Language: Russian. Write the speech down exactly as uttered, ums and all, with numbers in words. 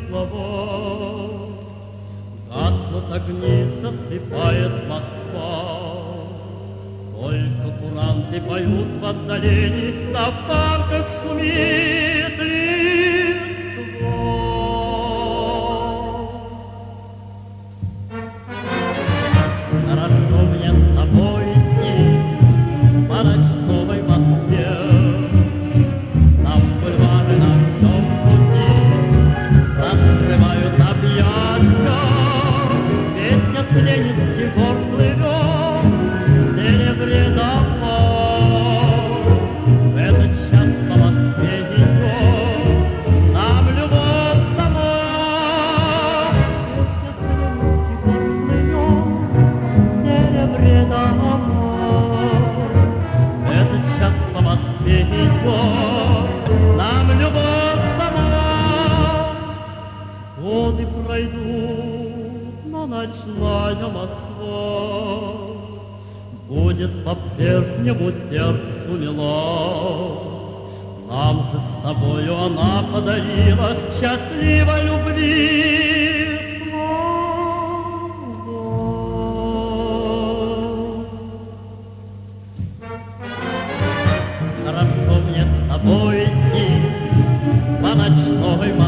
слова. Гаснут огни, засыпает Москва. Только куранты поют в отдалении, на парках шумит листва. Хорошо мне с тобой идти по ночной Москве. Там бульвары на всем пути раскрывают объятия. Песня с Ленинских гор плывет в серебре домов. В этот час по Москве идет нам любовь сама. Песня с Ленинских гор плывет в серебре домов. В этот час по Москве идет нам любовь сама. Годы пройдут, но ночная Москва будет по-прежнему сердцу мила. Нам же с тобою она подарила счастливой любви слова. Хорошо мне с тобой идти по ночной Москве.